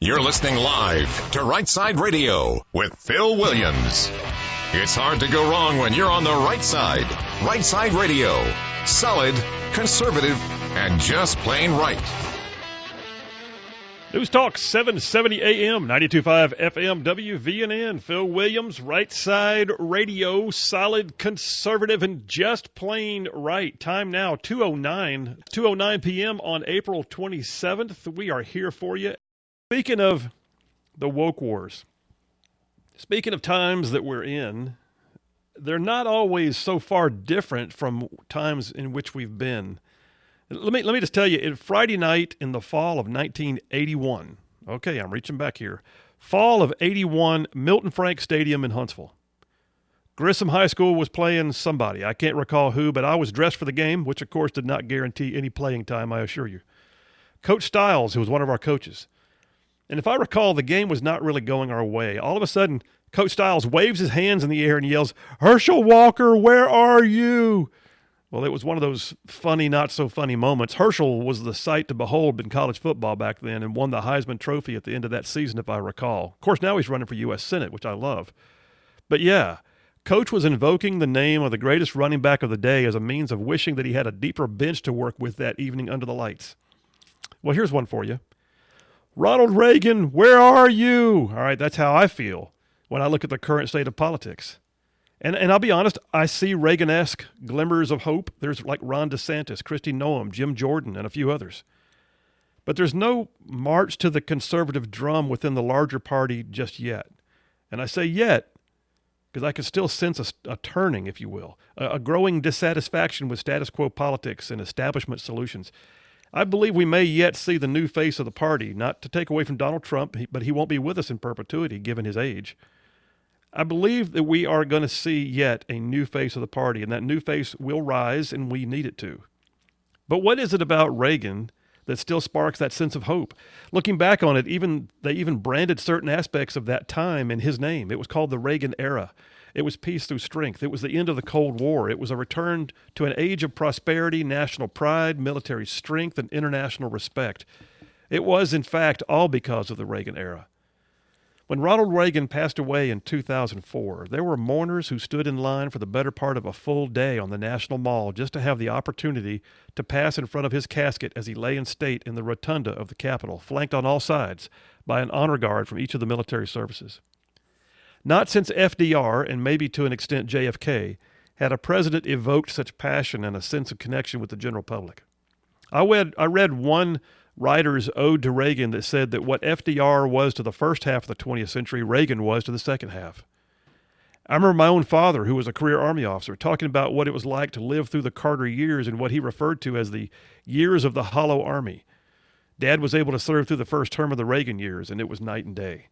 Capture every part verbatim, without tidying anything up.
You're listening live to Right Side Radio with Phil Williams. It's hard to go wrong when you're on the right side. Right Side Radio. Solid, conservative, and just plain right. News Talk seven seventy A M, ninety-two point five F M, W V N N. Phil Williams, Right Side Radio, solid, conservative, and just plain right. Time now, two oh nine p.m. on April twenty-seventh. We are here for you. Speaking of the woke wars, speaking of times that we're in, they're not always so far different from times in which we've been. Let me let me just tell you, it, Friday night in the fall of nineteen eighty-one, okay, I'm reaching back here, fall of eighty-one, Milton Frank Stadium in Huntsville. Grissom High School was playing somebody. I can't recall who, but I was dressed for the game, which of course did not guarantee any playing time, I assure you. Coach Stiles, who was one of our coaches. And if I recall, the game was not really going our way. All of a sudden, Coach Stiles waves his hands in the air and yells, "Herschel Walker, where are you?" Well, it was one of those funny, not so funny moments. Herschel was the sight to behold in college football back then and won the Heisman Trophy at the end of that season, if I recall. Of course, now he's running for U S Senate, which I love. But yeah, Coach was invoking the name of the greatest running back of the day as a means of wishing that he had a deeper bench to work with that evening under the lights. Well, here's one for you. Ronald Reagan, where are you? All right, that's how I feel when I look at the current state of politics. And and I'll be honest, I see Reagan-esque glimmers of hope. There's like Ron DeSantis, Kristi Noem, Jim Jordan, and a few others. But there's no march to the conservative drum within the larger party just yet. And I say yet because I can still sense a, a turning, if you will, a, a growing dissatisfaction with status quo politics and establishment solutions. I believe we may yet see the new face of the party, not to take away from Donald Trump, but he won't be with us in perpetuity given his age. I believe that we are going to see yet a new face of the party, and that new face will rise, and we need it to. But what is it about Reagan that still sparks that sense of hope? Looking back on it, even they even branded certain aspects of that time in his name. It was called the Reagan era. It was peace through strength. It was the end of the Cold War. It was a return to an age of prosperity, national pride, military strength, and international respect. It was, in fact, all because of the Reagan era. When Ronald Reagan passed away in two thousand four, there were mourners who stood in line for the better part of a full day on the National Mall just to have the opportunity to pass in front of his casket as he lay in state in the rotunda of the Capitol, flanked on all sides by an honor guard from each of the military services. Not since F D R, and maybe to an extent J F K, had a president evoked such passion and a sense of connection with the general public. I read, I read one writer's ode to Reagan that said that what F D R was to the first half of the twentieth century, Reagan was to the second half. I remember my own father, who was a career Army officer, talking about what it was like to live through the Carter years and what he referred to as the years of the hollow army. Dad was able to serve through the first term of the Reagan years, and it was night and day.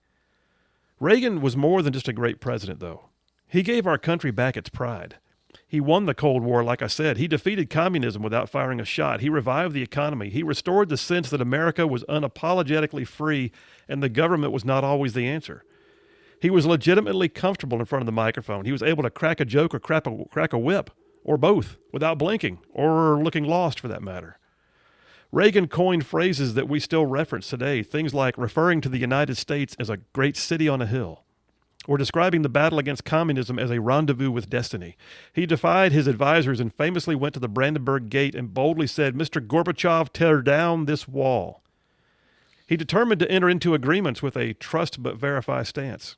Reagan was more than just a great president, though. He gave our country back its pride. He won the Cold War, like I said. He defeated communism without firing a shot. He revived the economy. He restored the sense that America was unapologetically free and the government was not always the answer. He was legitimately comfortable in front of the microphone. He was able to crack a joke or crack a, crack a whip, or both, without blinking, or looking lost for that matter. Reagan coined phrases that we still reference today, things like referring to the United States as a great city on a hill, or describing the battle against communism as a rendezvous with destiny. He defied his advisors and famously went to the Brandenburg Gate and boldly said, "Mister Gorbachev, tear down this wall." He determined to enter into agreements with a trust but verify stance.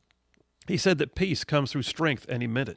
He said that peace comes through strength, and he meant it.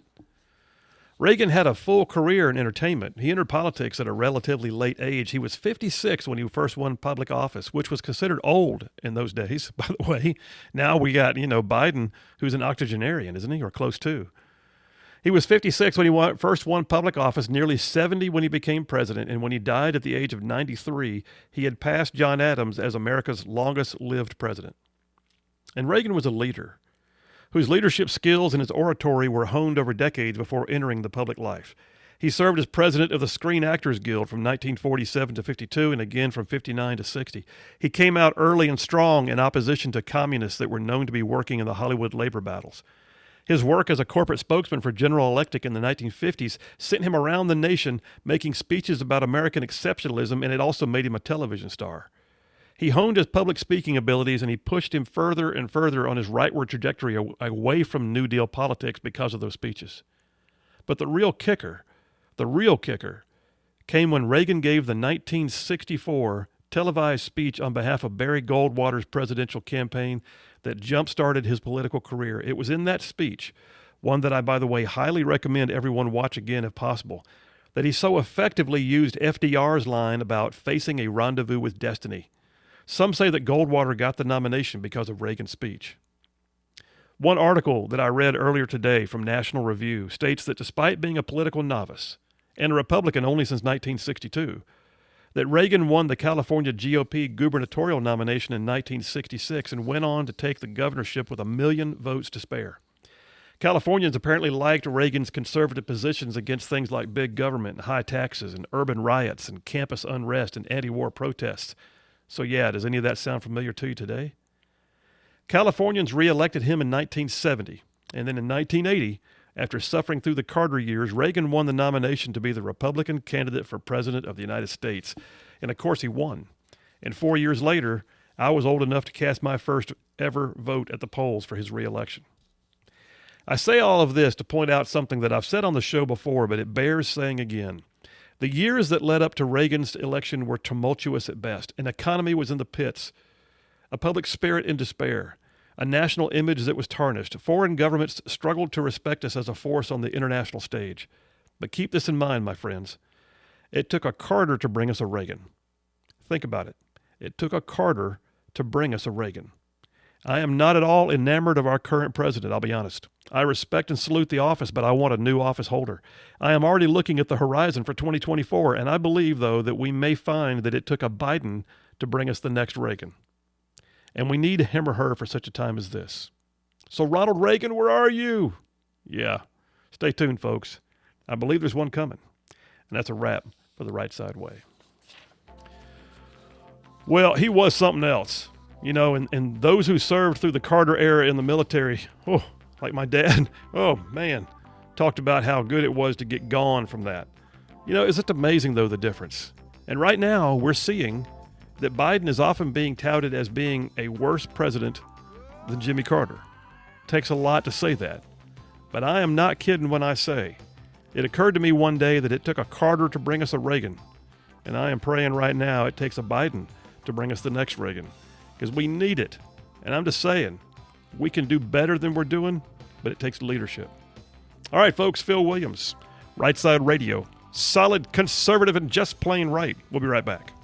Reagan had a full career in entertainment. He entered politics at a relatively late age. He was fifty-six when he first won public office, which was considered old in those days, by the way. Now we got, you know, Biden, who's an octogenarian, isn't he, or close to. He was fifty-six when he won, first won public office, nearly seventy when he became president, and when he died at the age of ninety-three, he had passed John Adams as America's longest-lived president. And Reagan was a leader whose leadership skills and his oratory were honed over decades before entering the public life. He served as president of the Screen Actors Guild from nineteen forty-seven to fifty-two and again from fifty-nine to sixty. He came out early and strong in opposition to communists that were known to be working in the Hollywood labor battles. His work as a corporate spokesman for General Electric in the nineteen fifties sent him around the nation making speeches about American exceptionalism, and it also made him a television star. He honed his public speaking abilities, and he pushed him further and further on his rightward trajectory away from New Deal politics because of those speeches. But the real kicker, the real kicker, came when Reagan gave the nineteen sixty-four televised speech on behalf of Barry Goldwater's presidential campaign that jump-started his political career. It was in that speech, one that I, by the way, highly recommend everyone watch again if possible, that he so effectively used F D R's line about facing a rendezvous with destiny. Some say that Goldwater got the nomination because of Reagan's speech. One article that I read earlier today from National Review states that despite being a political novice, and a Republican only since nineteen sixty-two, that Reagan won the California G O P gubernatorial nomination in nineteen sixty-six and went on to take the governorship with a million votes to spare. Californians apparently liked Reagan's conservative positions against things like big government and high taxes and urban riots and campus unrest and anti-war protests. So yeah, does any of that sound familiar to you today? Californians re-elected him in nineteen seventy, and then in nineteen eighty, after suffering through the Carter years, Reagan won the nomination to be the Republican candidate for President of the United States. And of course he won. And four years later, I was old enough to cast my first ever vote at the polls for his re-election. I say all of this to point out something that I've said on the show before, but it bears saying again. The years that led up to Reagan's election were tumultuous at best. An economy was in the pits, a public spirit in despair, a national image that was tarnished. Foreign governments struggled to respect us as a force on the international stage. But keep this in mind, my friends. It took a Carter to bring us a Reagan. Think about it. It took a Carter to bring us a Reagan. I am not at all enamored of our current president, I'll be honest. I respect and salute the office, but I want a new office holder. I am already looking at the horizon for twenty twenty-four, and I believe, though, that we may find that it took a Biden to bring us the next Reagan. And we need him or her for such a time as this. So Ronald Reagan, where are you? Yeah, stay tuned, folks. I believe there's one coming. And that's a wrap for The Right Side Way. Well, he was something else. You know, and, and those who served through the Carter era in the military, oh, like my dad, oh, man, talked about how good it was to get gone from that. You know, isn't it amazing, though, the difference? And right now, we're seeing that Biden is often being touted as being a worse president than Jimmy Carter. It takes a lot to say that. But I am not kidding when I say it occurred to me one day that it took a Carter to bring us a Reagan. And I am praying right now it takes a Biden to bring us the next Reagan. Because we need it. And I'm just saying, we can do better than we're doing, but it takes leadership. All right, folks, Phil Williams, Right Side Radio. Solid, conservative, and just plain right. We'll be right back.